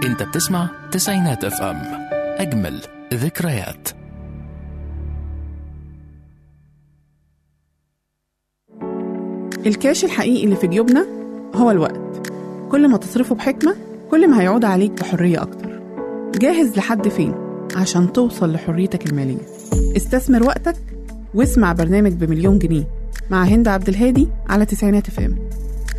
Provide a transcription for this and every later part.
انت بتسمع تسعينات اف ام، اجمل ذكريات. الكاش الحقيقي اللي في جيوبنا هو الوقت. كل ما تصرفه بحكمة كل ما هيعود عليك بحرية أكتر. جاهز لحد فين عشان توصل لحريتك المالية؟ استثمر وقتك واسمع برنامج بمليون جنيه مع هند عبد الهادي على تسعينات اف ام.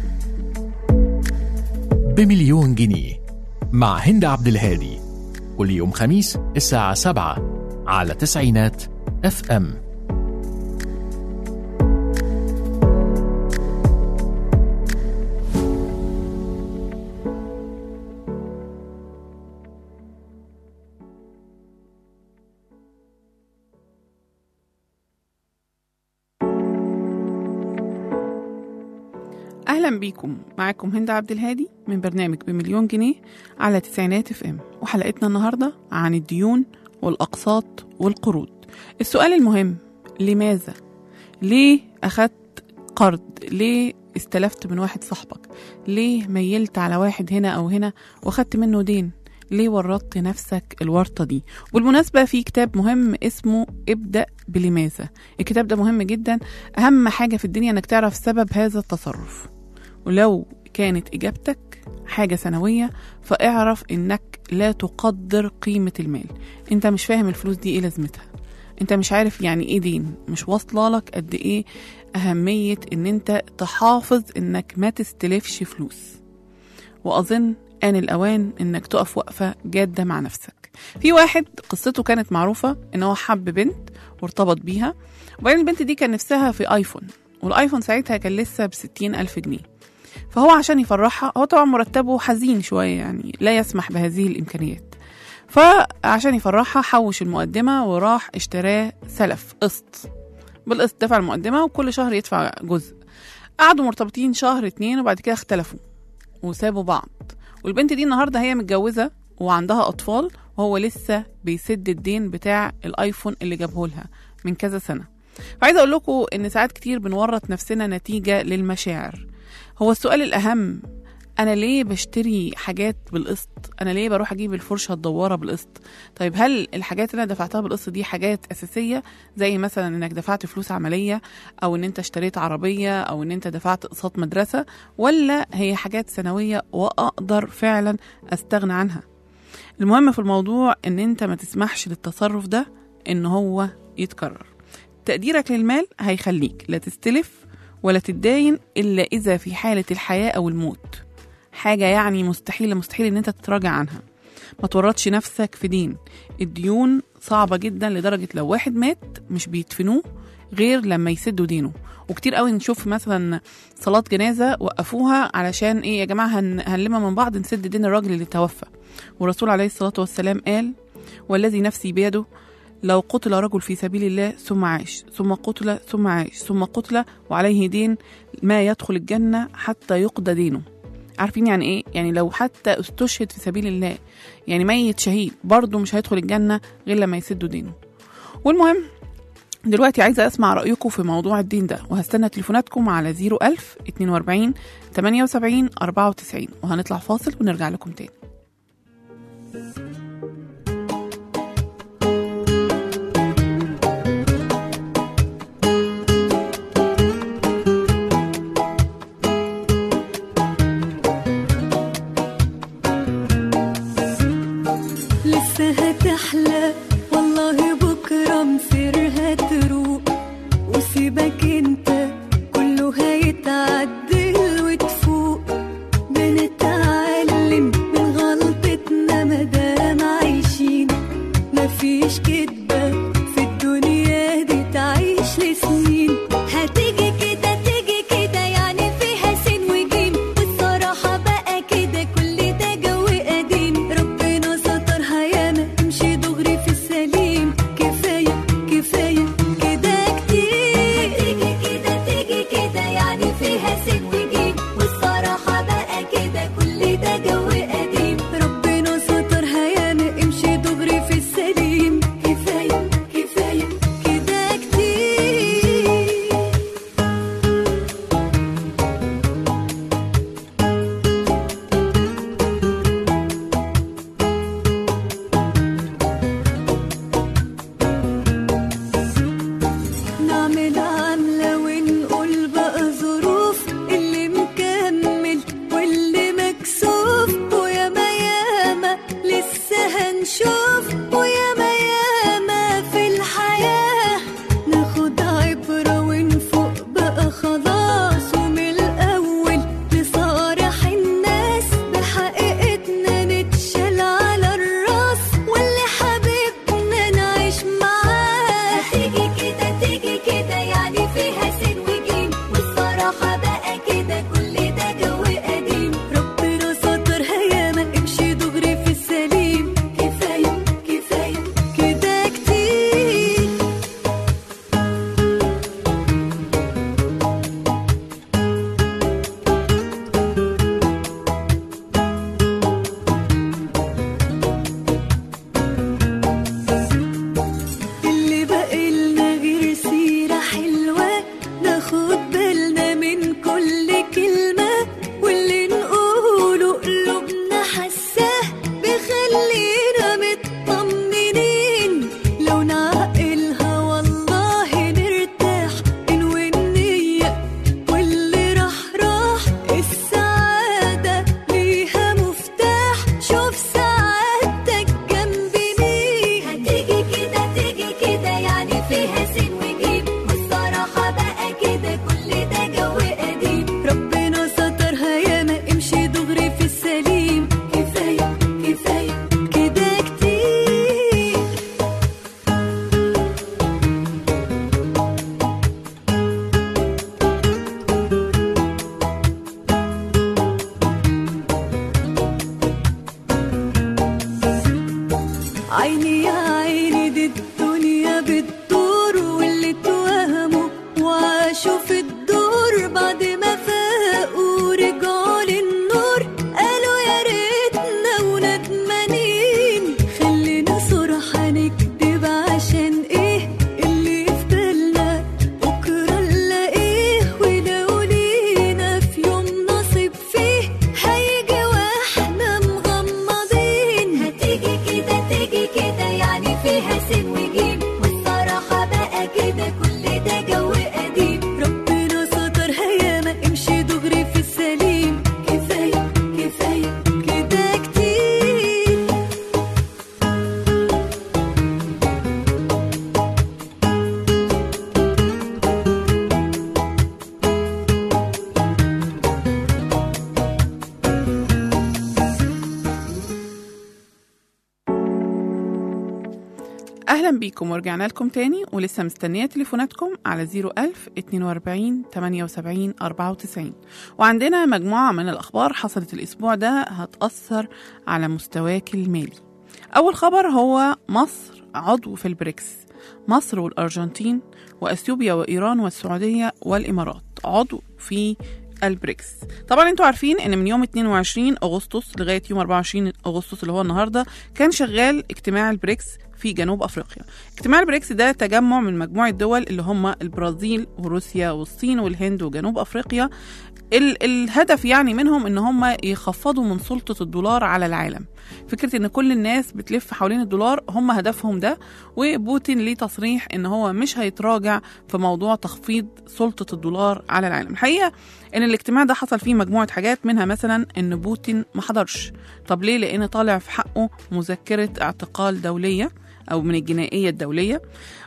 بمليون جنيه مع هند عبد الهادي، كل يوم خميس الساعة 7 على تسعينات اف ام. أهلا بيكم، معاكم هند عبد الهادي من برنامج بمليون جنيه على تسعينات اف ام، وحلقتنا النهاردة عن الديون والأقساط والقروض. السؤال المهم: لماذا؟ ليه أخدت قرض؟ ليه استلفت من واحد صاحبك؟ ليه ميلت على واحد هنا أو هنا وأخدت منه دين؟ ليه ورطت نفسك الورطة دي؟ بالمناسبة في كتاب مهم اسمه ابدأ بلماذا. الكتاب ده مهم جدا، أهم حاجة في الدنيا أنك تعرف سبب هذا التصرف، ولو كانت إجابتك حاجة سنوية فاعرف إنك لا تقدر قيمة المال. أنت مش فاهم الفلوس دي إيه لازمتها، أنت مش عارف يعني إيه دين، مش واصلة لك قد إيه أهمية إن أنت تحافظ إنك ما تستلفش فلوس. وأظن آن الأوان إنك تقف وقفة جادة مع نفسك. في واحد قصته كانت معروفة إن هو حب بنت وارتبط بيها، وبعدين البنت دي كان نفسها في آيفون، والآيفون ساعتها كان لسه ب60,000 جنيه. فهو عشان يفرحها، هو طبعا مرتبه حزين شوية، يعني لا يسمح بهذه الإمكانيات، فعشان يفرحها حوش المقدمة وراح اشتراه سلف قسط، بالقسط دفع المقدمة وكل شهر يدفع جزء. قعدوا مرتبطين شهر 2 وبعد كده اختلفوا وسابوا بعض. والبنت دي النهاردة هي متجوزة وعندها أطفال، وهو لسه بيسد الدين بتاع الآيفون اللي جابه لها من كذا سنة. فعايزة أقول لكم إن ساعات كتير بنورط نفسنا نتيجة للمشاعر. هو السؤال الأهم: أنا ليه بشتري حاجات بالقسط؟ أنا ليه بروح أجيب الفرشة الدوارة بالقسط؟ طيب هل الحاجات اللي أنا دفعتها بالقسط دي حاجات أساسية، زي مثلا إنك دفعت فلوس عملية، أو إن أنت اشتريت عربية، أو إن أنت دفعت قسط مدرسة، ولا هي حاجات سنوية وأقدر فعلا أستغنى عنها؟ المهم في الموضوع إن أنت ما تسمحش للتصرف ده إن هو يتكرر. تقديرك للمال هيخليك لا تستلف ولا تتداين إلا إذا في حالة الحياة أو الموت، حاجة يعني مستحيل إن أنت تتراجع عنها. ما تورطش نفسك في دين. الديون صعبة جدا لدرجة لو واحد مات مش بيدفنوه غير لما يسدوا دينه. وكتير قوي نشوف مثلا صلاة جنازة وقفوها علشان إيه؟ يا جماعة هنلم من بعض نسد دين الراجل اللي توفى. والرسول عليه الصلاة والسلام قال: والذي نفسي بيده لو قتل رجل في سبيل الله ثم عاش ثم قتل ثم عاش ثم قتل وعليه دين ما يدخل الجنة حتى يقضى دينه. عارفين يعني ايه؟ يعني لو حتى استشهد في سبيل الله، يعني ميت شهيد، برضه مش هيدخل الجنة غير لما يسدوا دينه. والمهم دلوقتي عايزة أسمع رأيكم في موضوع الدين ده، وهستنى تليفوناتكم على 01000 42 78 94، وهنطلع فاصل ونرجع لكم تاني. هتحلى والله بكرة مصيرها تروق، وسيبك انت كله هيتعدل وتفوق. بنتعلم من السعادة ليها مفتاح، شوف سعادتك جنب مين. هتيجي كده تيجي كده يعني فيها سين وجيم، والصراحة بقى كده كل ده جو قديم. ربنا سترها ياما، امشي دغري في السليم. كفاية كفاية كده كتير. عيني يا عيني دي الدنيا بتدور، واللي اتوهموا وعاشوا في الدور بعد ما فاقوا رجعوا للنور، قالوا يا ريتنا وندمانين. خلينا صراحة نكدب عشان ايه اللي في بالنا بكرة نلاقيه، ولو لينا في يوم نصيب فيه هيجي واحنا مغمضين. هتيجي كده تيجي كده يعني فيها سين وجيم، والصراحة بقى كده كل ده جو قديم. ربنا سترها ياما، امشي دغري في السليم. كفاية كفاية كده كتير. أهلا بيكم ورجعنا لكم تاني، ولسه مستنية تليفوناتكم على 01000 42 78 94. وعندنا مجموعة من الأخبار حصلت الأسبوع ده هتأثر على مستواك المالي. أول خبر هو مصر عضو في البريكس. مصر والأرجنتين وأثيوبيا وإيران والسعودية والإمارات عضو في البريكس. طبعا انتوا عارفين ان من يوم 22 أغسطس لغاية يوم 24 أغسطس اللي هو النهاردة كان شغال اجتماع البريكس في جنوب أفريقيا. اجتماع البريكس ده تجمع من مجموعة دول اللي هم البرازيل وروسيا والصين والهند وجنوب أفريقيا. الهدف يعني منهم ان هم يخفضوا من سلطة الدولار على العالم. فكرة ان كل الناس بتلف حوالين الدولار، هم هدفهم ده. وبوتين ليه تصريح ان هو مش هيتراجع في موضوع تخفيض سلطة الدولار على العالم. الحقيقة ان الاجتماع ده حصل فيه مجموعة حاجات، منها مثلا ان بوتين ما حضرش. طب ليه؟ لان طالع في حقه مذكرة اعتقال دولية أو من الجنائية الدولية.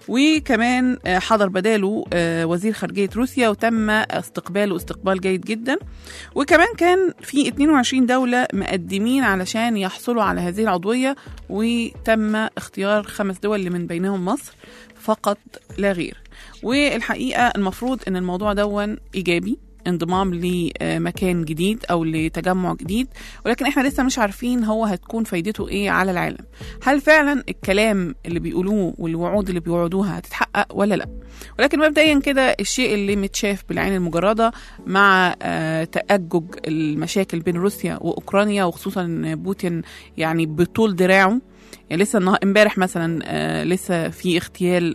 وكمان حضر بداله وزير خارجية روسيا وتم استقباله استقبال جيد جدا. وكمان كان في 22 دولة مقدمين علشان يحصلوا على هذه العضوية، وتم اختيار 5 دول اللي من بينهم مصر فقط لا غير. والحقيقة المفروض ان الموضوع دون إيجابي، انضمام لمكان جديد أو لتجمع جديد، ولكن احنا لسه مش عارفين هو هتكون فايدته ايه على العالم. هل فعلا الكلام اللي بيقولوه والوعود اللي بيوعدوها هتتحقق ولا لا؟ ولكن مبدئيا كده الشيء اللي متشاف بالعين المجردة مع تأجج المشاكل بين روسيا وأوكرانيا، وخصوصا بوتين يعني بطول دراعه. يعني لسه امبارح مثلا لسه في اغتيال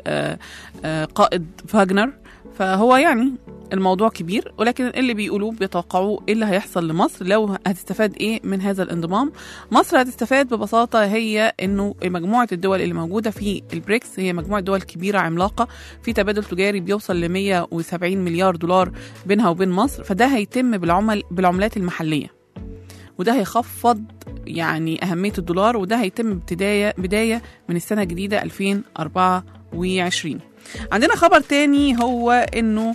قائد فاغنر، فهو يعني الموضوع كبير. ولكن اللي بيقولوه بيتوقعوا ايه اللي هيحصل لمصر لو هتستفاد ايه من هذا الانضمام. مصر هتستفاد ببساطة هي انه مجموعة الدول اللي موجودة في البريكس هي مجموعة دول كبيرة عملاقة، في تبادل تجاري بيوصل ل 170 مليار دولار بينها وبين مصر. فده هيتم بالعملات المحلية، وده هيخفض يعني أهمية الدولار، وده هيتم بداية من السنة الجديدة 2024. عندنا خبر تاني هو إنه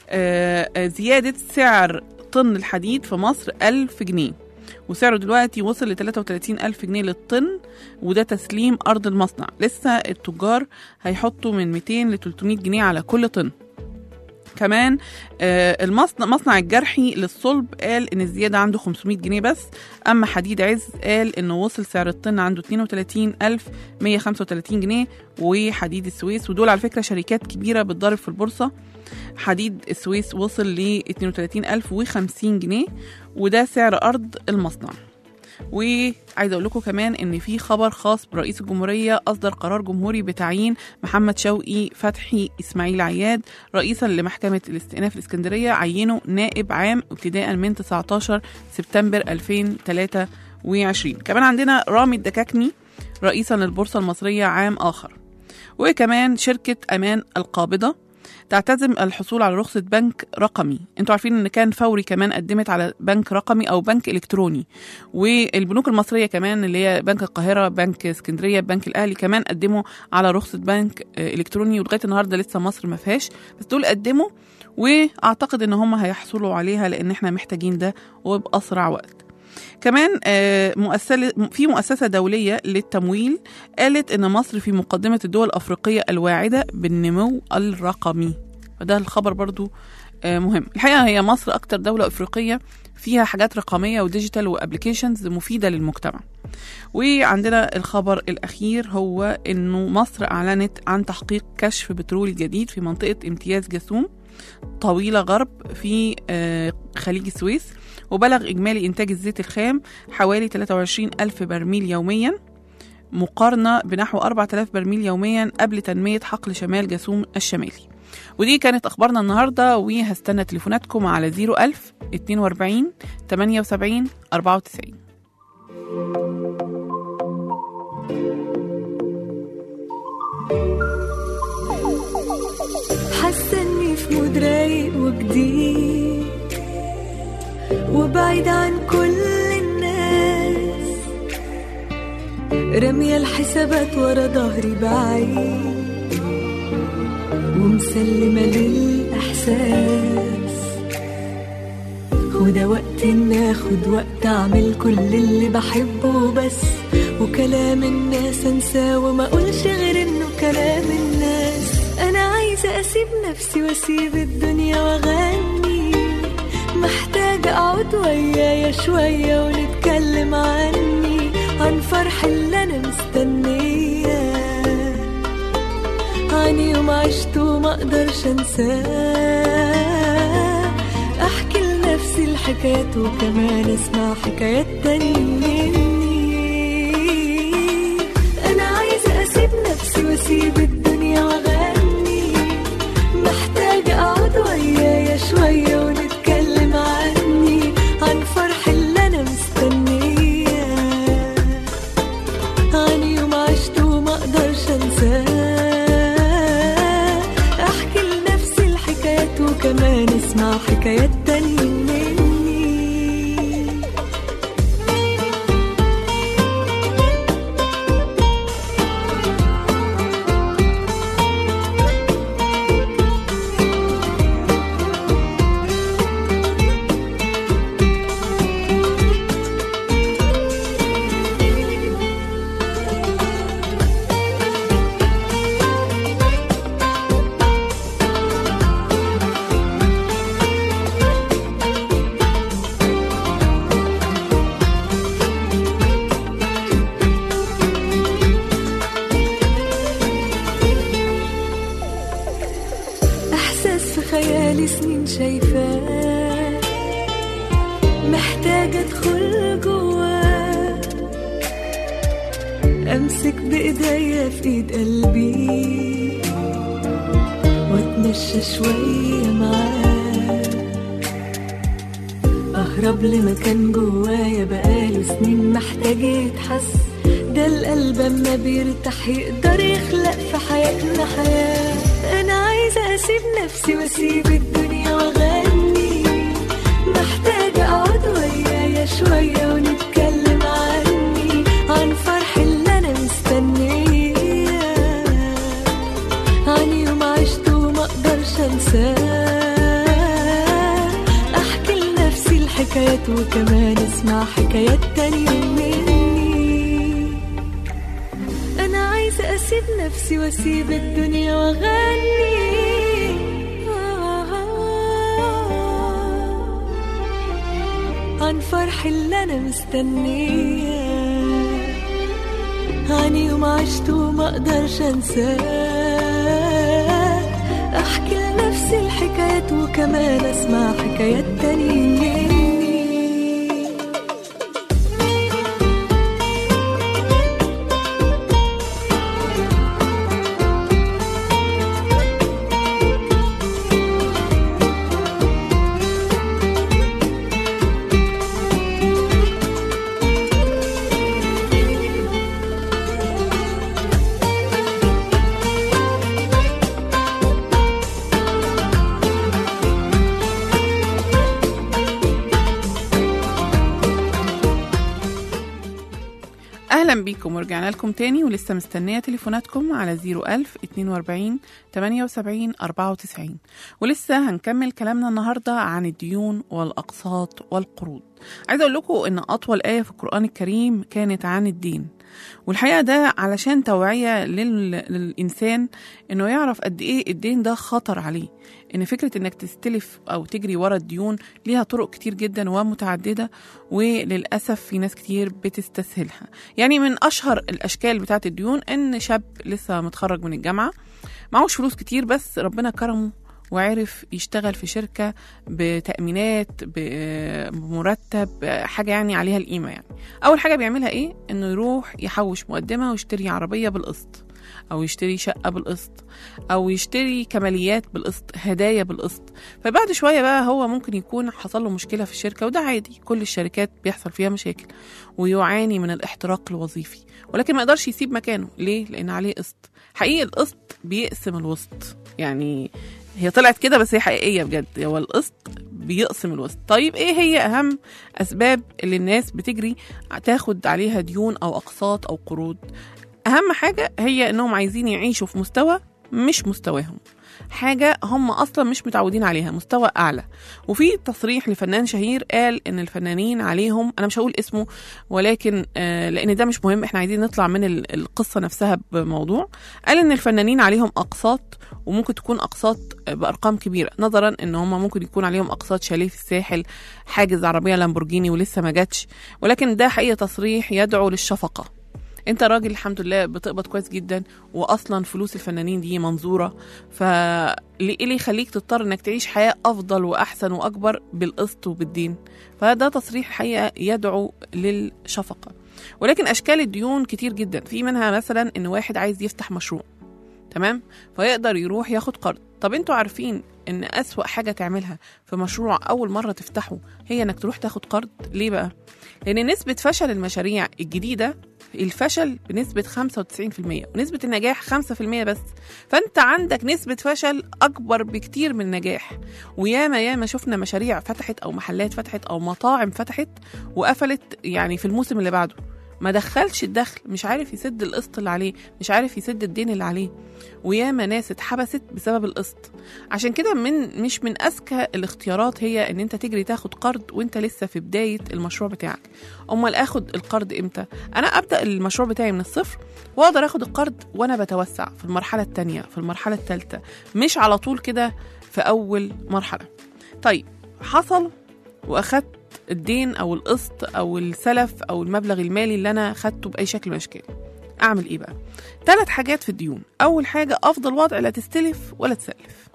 زيادة سعر طن الحديد في مصر 1000 جنيه، وسعره دلوقتي وصل ل 33,000 جنيه للطن، وده تسليم أرض المصنع. لسه التجار هيحطوا من 200 ل 300 جنيه على كل طن. كمان مصنع الجرحي للصلب قال ان الزيادة عنده 500 جنيه بس. اما حديد عز قال انه وصل سعر الطن عنده 32,135 جنيه. وحديد السويس، ودول على فكرة شركات كبيرة بتضارب في البورصة، حديد السويس وصل ل 32,050 جنيه، وده سعر أرض المصنع. وعايزه اقول لكم كمان ان في خبر خاص برئيس الجمهوريه، اصدر قرار جمهوري بتعيين محمد شوقي فتحي اسماعيل عياد رئيسا لمحكمه الاستئناف الاسكندريه، عينه نائب عام ابتداء من 19 سبتمبر 2023. كمان عندنا رامي الدكاكني رئيسا للبورصه المصريه عام اخر. وكمان شركه امان القابضه تعتزم الحصول على رخصة بنك رقمي. انتوا عارفين ان كان فوري كمان قدمت على بنك رقمي او بنك الكتروني، والبنوك المصرية كمان اللي هي بنك القاهرة، بنك اسكندرية، بنك الاهلي كمان قدموا على رخصة بنك الكتروني، ولغاية النهاردة لسه مصر ما فيهاش، بس دول قدموا واعتقد ان هم هيحصلوا عليها لان احنا محتاجين ده وبأسرع وقت. كمان في مؤسسة دولية للتمويل قالت إن مصر في مقدمة الدول الأفريقية الواعدة بالنمو الرقمي، فده الخبر برضو مهم. الحقيقة هي مصر أكتر دولة أفريقية فيها حاجات رقمية وديجيتال وأبليكيشنز مفيدة للمجتمع. وعندنا الخبر الأخير هو إنه مصر أعلنت عن تحقيق كشف بترول جديد في منطقة امتياز جاسوم طويلة غرب في خليج السويس، وبلغ إجمالي إنتاج الزيت الخام حوالي 23 ألف برميل يوميا، مقارنة بنحو 4000 برميل يوميا قبل تنمية حقل شمال جاسوم الشمالي. ودي كانت أخبارنا النهاردة، وهستنى تليفوناتكم على 01000 42 78 94. حاسة اني في مود رايق وجديد وبعيد عن كل الناس، رمية الحسابات ورا ظهري بعيد ومسلمة للإحساس، وده وقت إن آخد وقت أعمل كل اللي بحبه بس، وكلام الناس أنساه وما أقولش غير إنه كلام الناس. أنا عايزة أسيب نفسي وأسيب الدنيا وأغني، محتاجة أقعد ويايا شوية ونتكلم عني، عن فرح اللي أنا مستنياه، عن يوم عشته ما أقدرش أنساه، أحكي لنفسي الحكايات وكمان أسمع حكايات تانية مني. أنا عايزة أسيب نفسي وأسيب الدنيا وأغني، محتاجة أقعد ويايا شوية ونتكلم عني، عن فرح اللي أنا مستنياه، عن يوم عشته وما أقدرش أنساه، أحكي لنفسي الحكايات وكمان أسمع حكايات تانية مني. خيالي سنين شايفاه، محتاجة أدخل جواه، أمسك بإيديا في إيد قلبي وأتمشى شوية معاه، أهرب لمكان جوايا بقاله سنين محتاج يتحس، ده القلب أما بيرتاح يقدر يخلق في حياتنا حياة. أنا عايزة أسيب نفسي وأسيب الدنيا وأغني، محتاجة أقعد ويايا شوية ونتكلم عني، عن فرح اللي أنا مستنياه، عن يوم عشته وما أقدرش أنساه، أحكي لنفسي الحكايات وكمان أسمع حكايات تانية مني. أنا عايزة أسيب نفسي وأسيب الدنيا وأغني، عن فرح اللي أنا مستنياه، عن يوم عشته وما أقدرش أنساه، أحكي لنفسي الحكايات وكمان أسمع حكايات تانية. أهلا بيكم ورجعنا لكم تاني، ولسه مستنية تليفوناتكم على 01000 42 78 94. ولسه هنكمل كلامنا النهاردة عن الديون والأقساط والقروض. عايزة أقول لكم إن أطول آية في القرآن الكريم كانت عن الدين، والحقيقة ده علشان توعية للإنسان إنه يعرف قد إيه الدين ده خطر عليه، إن فكرة إنك تستلف أو تجري ورا الديون ليها طرق كتير جدا ومتعددة، وللأسف في ناس كتير بتستسهلها. يعني من أشهر الأشكال بتاعت الديون إن شاب لسه متخرج من الجامعة معهوش فلوس كتير، بس ربنا كرمه وعرف يشتغل في شركة بتأمينات بمرتب، حاجة يعني عليها القيمة. يعني أول حاجة بيعملها إيه؟ إنه يروح يحوش مقدمة ويشتري عربية بالقسط، أو يشتري شقة بالقسط، أو يشتري كماليات بالقسط، هدايا بالقسط. فبعد شوية بقى هو ممكن يكون حصل له مشكلة في الشركة، وده عادي، كل الشركات بيحصل فيها مشاكل، ويعاني من الاحتراق الوظيفي، ولكن ما يقدرش يسيب مكانه. ليه؟ لأن عليه قسط. حقيقي القسط بيقسم الوسط، يعني هي طلعت كده بس هي حقيقية بجد، هو القسط بيقسم الوسط. طيب ايه هي اهم اسباب اللي الناس بتجري تاخد عليها ديون او اقساط او قروض؟ اهم حاجة هي انهم عايزين يعيشوا في مستوى مش مستواهم، حاجة هم أصلا مش متعودين عليها، مستوى أعلى. وفي تصريح لفنان شهير قال إن الفنانين عليهم، أنا مش هقول اسمه ولكن لأن ده مش مهم، إحنا عايزين نطلع من القصة نفسها بموضوع. قال إن الفنانين عليهم أقساط، وممكن تكون أقساط بأرقام كبيرة، نظرا إن هم ممكن يكون عليهم أقساط شاليه في الساحل، حاجز عربية لامبورجيني ولسه ما جاتش، ولكن ده حقيقة تصريح يدعو للشفقة. انت راجل الحمد لله بتقبض كويس جدا، واصلا فلوس الفنانين دي منظوره، فليه اللي يخليك تضطر انك تعيش حياه افضل واحسن واكبر بالقسط وبالدين؟ فده تصريح حقيقه يدعو للشفقه. ولكن اشكال الديون كتير جدا، في منها مثلا ان واحد عايز يفتح مشروع، تمام، فيقدر يروح ياخد قرض. طب انتوا عارفين ان اسوأ حاجه تعملها في مشروع اول مره تفتحه هي انك تروح تاخد قرض؟ ليه بقى؟ لان نسبه فشل المشاريع الجديده، الفشل بنسبة 95% ونسبة النجاح 5% بس، فأنت عندك نسبة فشل أكبر بكتير من النجاح. وياما شفنا مشاريع فتحت أو محلات فتحت أو مطاعم فتحت وقفلت يعني في الموسم اللي بعده، ما دخلش الدخل، مش عارف يسد القسط اللي عليه، مش عارف يسد الدين اللي عليه، وياما ناس اتحبست بسبب القسط. عشان كده مش من أذكى الاختيارات هي ان انت تجري تاخد قرض وانت لسه في بداية المشروع بتاعك. امال اخد القرض امتى؟ انا ابدأ المشروع بتاعي من الصفر، واقدر اخد القرض وانا بتوسع في المرحلة التانية، في المرحلة التالتة، مش على طول كده في اول مرحلة. طيب حصل واخدت الدين او القسط او السلف او المبلغ المالي اللي انا خدته باي شكل من الاشكال، اعمل ايه بقى؟ 3 حاجات في الديون. اول حاجه افضل وضع لا تستلف ولا تسلف،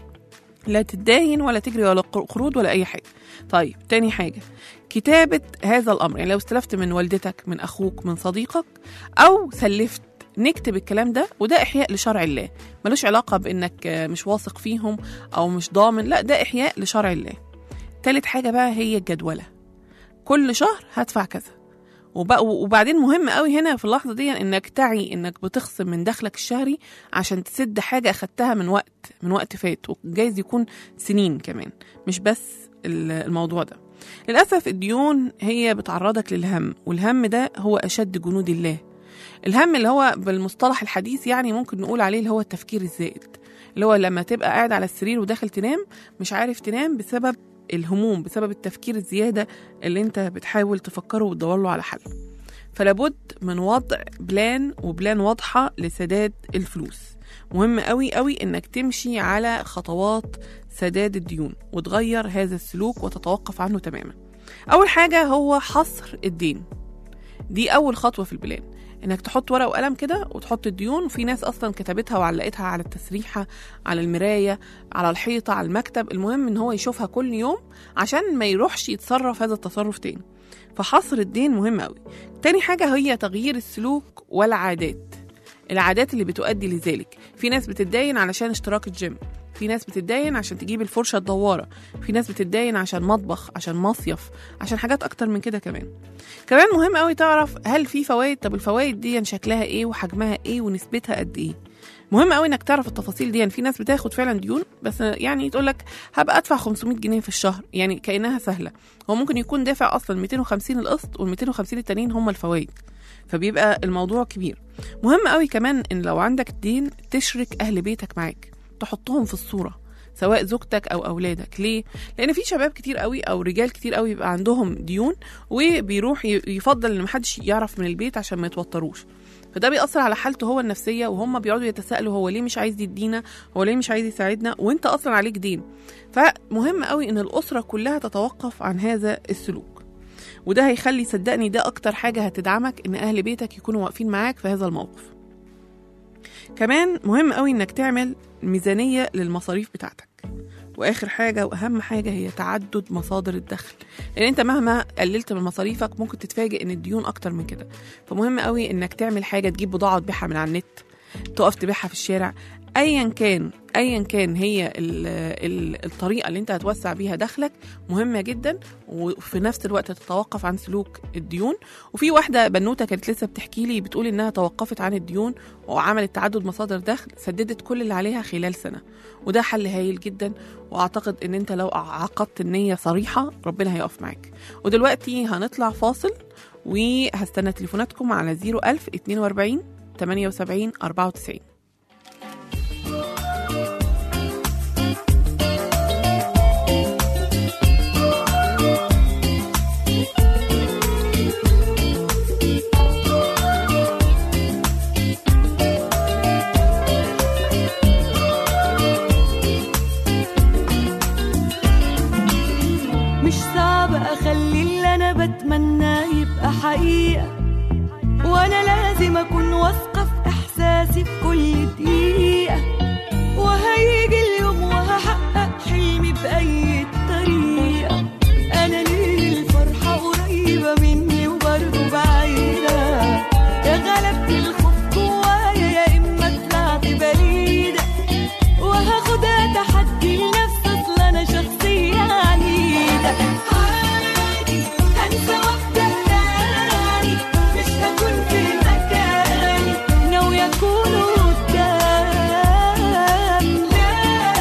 لا تداين ولا تجري ولا قروض ولا اي حاجه. طيب تاني حاجه كتابه هذا الامر، يعني لو استلفت من والدتك، من اخوك، من صديقك، او سلفت، نكتب الكلام ده، وده إحياء لشرع الله، ملوش علاقه بانك مش واثق فيهم او مش ضامن، لا ده إحياء لشرع الله. تالت حاجة بقى هي الجدولة، كل شهر هدفع كذا. وبعدين مهم قوي هنا في اللحظة دي انك تعي انك بتخصم من دخلك الشهري عشان تسد حاجة اخدتها من وقت فات، وجايز يكون سنين كمان، مش بس الموضوع ده. للأسف الديون هي بتعرضك للهم، والهم ده هو أشد جنود الله. الهم اللي هو بالمصطلح الحديث يعني ممكن نقول عليه اللي هو التفكير الزائد، اللي هو لما تبقى قاعد على السرير وداخل تنام مش عارف تنام بسبب الهموم، بسبب التفكير الزيادة اللي انت بتحاول تفكره وتدور له على حل. فلابد من وضع بلان واضحة لسداد الفلوس. مهم قوي قوي انك تمشي على خطوات سداد الديون وتغير هذا السلوك وتتوقف عنه تماما. اول حاجة هو حصر الدين، دي اول خطوة في البلان، انك تحط ورقة وقلم كده وتحط الديون. وفي ناس اصلا كتبتها وعلقتها على التسريحة، على المراية، على الحيطة، على المكتب، المهم ان هو يشوفها كل يوم عشان ما يروحش يتصرف هذا التصرف تاني. فحصر الدين مهم قوي. تاني حاجة هي تغيير السلوك والعادات، العادات اللي بتؤدي لذلك. في ناس بتتدين علشان اشتراك الجيم، في ناس بتتدين عشان تجيب الفرشة الدوارة، في ناس بتتدين عشان مطبخ، عشان مصيف، عشان حاجات أكتر من كده. كمان مهم قوي تعرف هل في فوائد، طب الفوائد دي شكلها ايه وحجمها ايه ونسبتها قد ايه. مهم قوي انك تعرف التفاصيل دي. في ناس بتاخد فعلا ديون بس يعني تقولك هبقى ادفع 500 جنيه في الشهر، يعني كأنها سهلة. هو ممكن يكون دافع اصلا 250 القسط، وال250 التانيين هم الفوائد. فبيبقى الموضوع كبير. مهم قوي كمان ان لو عندك دين تشرك اهل بيتك معاك، تحطهم في الصورة، سواء زوجتك او اولادك. ليه؟ لان في شباب كتير قوي او رجال كتير قوي يبقى عندهم ديون وبيروح يفضل ان محدش يعرف من البيت عشان ما يتوتروش، فده بيأثر على حالته هو النفسية، وهم بيقعدوا يتساءلوا هو ليه مش عايز يدينا، هو ليه مش عايز يساعدنا، وانت اصلا عليك دين. فمهم قوي ان الأسرة كلها تتوقف عن هذا السلوك، وده هيخلي، صدقني ده اكتر حاجة هتدعمك، ان اهل بيتك يكونوا واقفين معاك في هذا الموقف. كمان مهم قوي انك تعمل ميزانية للمصاريف بتاعتك. واخر حاجة واهم حاجة هي تعدد مصادر الدخل، لان انت مهما قللت من مصاريفك ممكن تتفاجئ ان الديون اكتر من كده. فمهم قوي انك تعمل حاجة، تجيب بضاعة تبيعها من على النت، تقف تبيعها في الشارع، ايا كان هي الطريقة اللي انت هتوسع بيها دخلك مهمة جدا، وفي نفس الوقت تتوقف عن سلوك الديون. وفي واحدة بنوتة كانت لسه بتحكي لي بتقول انها توقفت عن الديون وعملت تعدد مصادر دخل، سددت كل اللي عليها خلال سنة، وده حل هايل جدا. واعتقد ان انت لو عقدت النية صريحة ربنا هيقف معاك. ودلوقتي هنطلع فاصل، وهستنى تليفوناتكم على 01000 42 78 94. مش صعب أخلي اللي أنا بتمناه يبقى حقيقة، وأنا لازم أكون واثقة في إحساسي في كل دقيقة، وهيجي اليوم وهحقق حلمي بأي طريقة. أنا ليه الفرحة قريبة مني وبرضه بعيدة، يا غلبت الخوف جوايا يا إما طلعت بريدة، وهاخدها تحدي لنفسي أصل أنا شخصية عنيدة. عادي هنسى وابدأ تاني، مش هكون في مكاني، ناوية أكون قدام. لا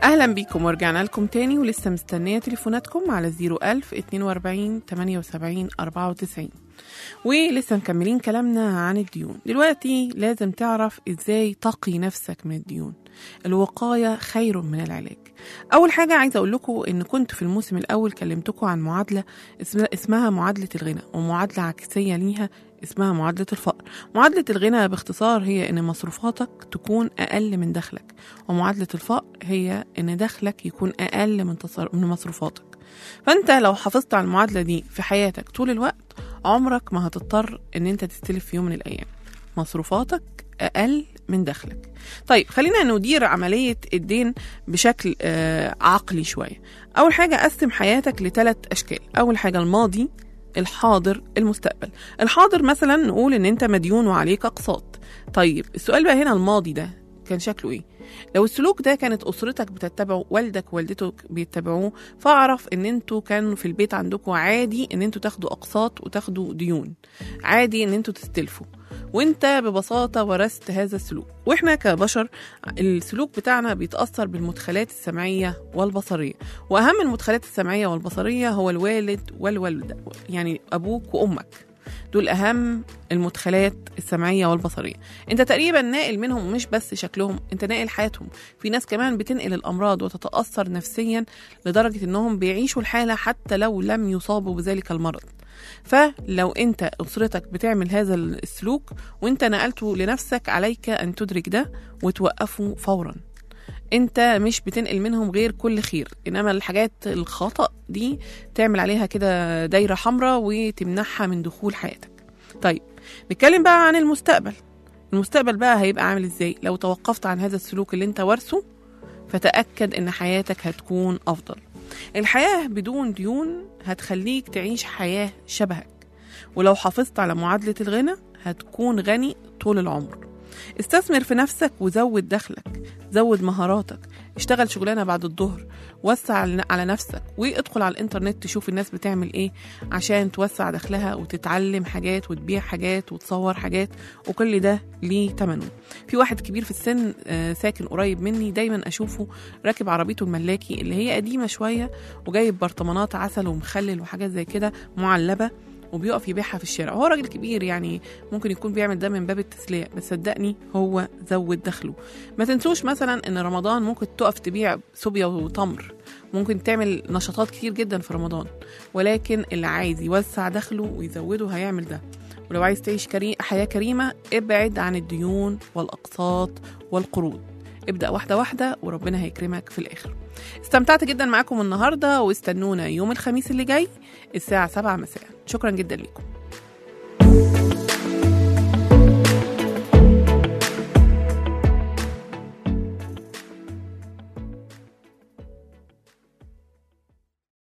أهلا بيكم ورجعنا لكم تاني، ولسه مستنية تليفوناتكم على 01000 42 78 94. ولسه مكملين كلامنا عن الديون. دلوقتي لازم تعرف إزاي تقي نفسك من الديون. الوقاية خير من العلاج. أول حاجة عايزة أقول لكم إن كنت في الموسم الأول كلمتكم عن معادلة اسمها معادلة الغنى، ومعادلة عكسية ليها اسمها معادلة الفقر. معادلة الغنى باختصار هي إن مصروفاتك تكون أقل من دخلك، ومعادلة الفقر هي إن دخلك يكون أقل من مصروفاتك. فأنت لو حافظت على المعادلة دي في حياتك طول الوقت، عمرك ما هتضطر إن أنت تستلف في يوم من الأيام. مصروفاتك أقل من دخلك. طيب خلينا ندير عملية الدين بشكل عقلي شوية. أول حاجة قسم حياتك لثلاث أشكال. أول حاجة الماضي، الحاضر، المستقبل. الحاضر مثلا نقول ان انت مديون وعليك اقساط. طيب السؤال بقى هنا، الماضي ده كان شكله ايه؟ لو السلوك ده كانت اسرتك بتتبعه، والدك ووالدتك بيتبعوه، فاعرف ان انتوا كانوا في البيت عندكم عادي ان انتوا تاخدوا اقساط وتاخدوا ديون، عادي ان انتوا تستلفوا، وانت ببساطة ورثت هذا السلوك. واحنا كبشر السلوك بتاعنا بيتأثر بالمدخلات السمعية والبصرية، واهم المدخلات السمعية والبصرية هو الوالد والوالدة، يعني ابوك وامك، دول اهم المدخلات السمعية والبصرية. انت تقريبا ناقل منهم مش بس شكلهم، انت ناقل حياتهم. في ناس كمان بتنقل الامراض وتتأثر نفسيا لدرجة انهم بيعيشوا الحالة حتى لو لم يصابوا بذلك المرض. فلو انت اسرتك بتعمل هذا السلوك وانت نقلته لنفسك، عليك ان تدرك ده وتوقفه فورا. انت مش بتنقل منهم غير كل خير، انما الحاجات الخطأ دي تعمل عليها كده دايرة حمراء وتمنعها من دخول حياتك. طيب نتكلم بقى عن المستقبل. المستقبل بقى هيبقى عامل ازاي؟ لو توقفت عن هذا السلوك اللي انت ورثه، فتأكد ان حياتك هتكون افضل. الحياة بدون ديون هتخليك تعيش حياة شبهك، ولو حافظت على معادلة الغنى هتكون غني طول العمر. استثمر في نفسك وزود دخلك، زود مهاراتك، اشتغل شغلانة بعد الظهر، وسع على نفسك، وادخل على الانترنت تشوف الناس بتعمل ايه عشان توسع دخلها وتتعلم حاجات وتبيع حاجات وتصور حاجات، وكل ده ليه تمنه. في واحد كبير في السن ساكن قريب مني، دايما اشوفه راكب عربيته الملاكي اللي هي قديمة شوية، وجايب برطمانات عسل ومخلل وحاجات زي كده معلبة، وبيقف يبيعها في الشارع. هو راجل كبير، يعني ممكن يكون بيعمل ده من باب التسلية، بس صدقني هو زود دخله. ما تنسوش مثلا ان رمضان ممكن تقف تبيع سوبيا وتمر، ممكن تعمل نشاطات كتير جدا في رمضان، ولكن اللي عايز يوسع دخله ويزوده هيعمل ده. ولو عايز تعيش حياة كريمة، ابعد عن الديون والأقساط والقروض. ابدأ واحدة واحدة وربنا هيكرمك في الآخر. استمتعت جدا معاكم النهاردة، واستنونا يوم الخميس اللي جاي الساعة 7 مساء. شكرا جدا لكم.